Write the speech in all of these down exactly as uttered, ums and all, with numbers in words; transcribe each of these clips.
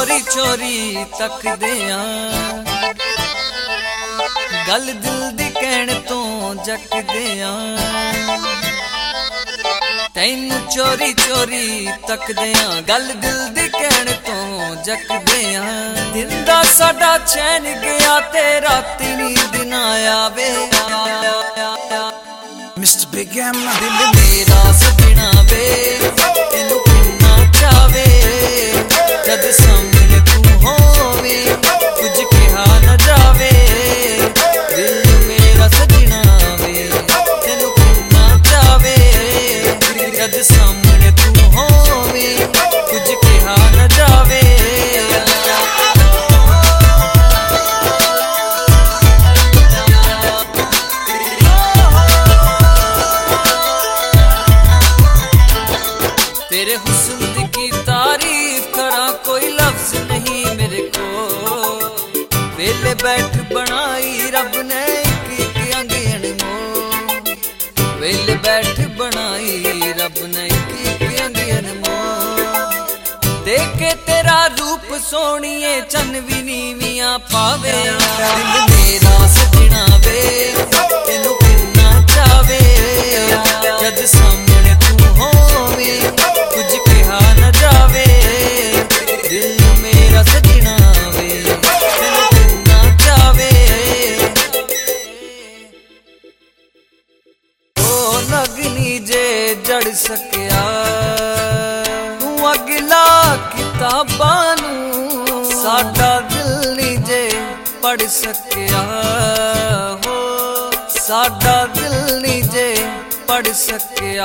चोरी चोरी तकदे आ, गल दिल दी कहण तो जकदे आ। तैनू चोरी चोरी तकदे आ, गल दिल दी कहण तो जकदे आ। दिन दा साडा चैन गया ते राती नींद ना आवे। मिस्टर बिग एम दिल मेरा सजना वे तेनू किन्ना चावे, जद सामने तू होवे कुछ कहा न जावे। दिल मेरा सजना वे तेनू किन्ना चावे, जद सामने तू होवे कुछ कहा न जावे। तेरे हुस्न की तारीफ करा कोई लफ्ज नहीं मेरे को, वेले बैठ बनाई रब ने एक एक अंग अनमोल। वेले बैठ बनाई रब ने एक एक अंग अनमोल। देख के तेरा रूप सोहणीए चन भी नीवियां पावे। दिल मेरा सजना वे तेनू किन्ना चावे, जद सामने तू होवे कुछ कहा न जावे। दिल मेरा सजना वे तेनू किन्ना चावे। ओ नगनी जे जड़ सकिया तू अगला किताबां नू, साडा दिल नी जे पढ़ सकिया हो, साडा दिल नी जे पढ़ सकिया।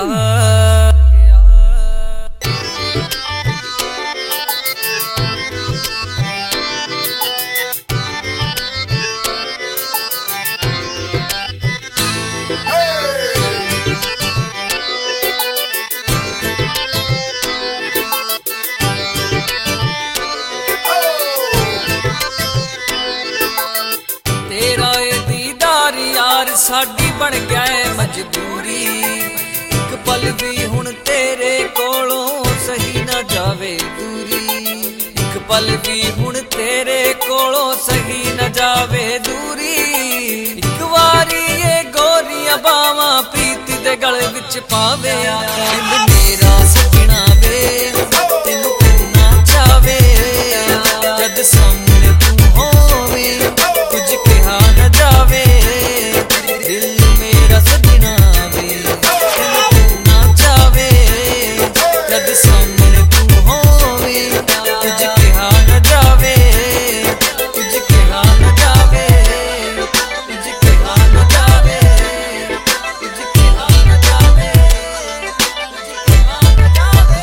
साडी बन गया है मजबूरी, एक पल भी हुण तेरे कोलों सही न जावे दूरी। एक पल भी हुण तेरे कोलों सही न जावे दूरी। एक वारी ये गोरियां बावां प्रीत दे गल विच पावे। दिल मेरा सजना वे तेनू किन्ना चावे, जद सामने तू होवे कुछ कहा न जावे। दिल मेरा सजना वे तेनू किन्ना चावे, जद सामने तू होवे कुछ कहा न जावे। कुछ कहा न जावे, कुछ कहा न जावे, कुछ कहा न जावे, कुछ कहा न जावे।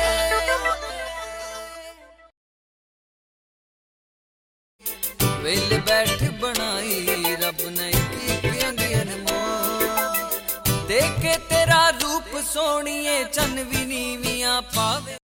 वेले बैठ बनाई रब ने एक अंग अनमोल। देख के तेरा रूप सोहणीए चन भी नीवियां पावे।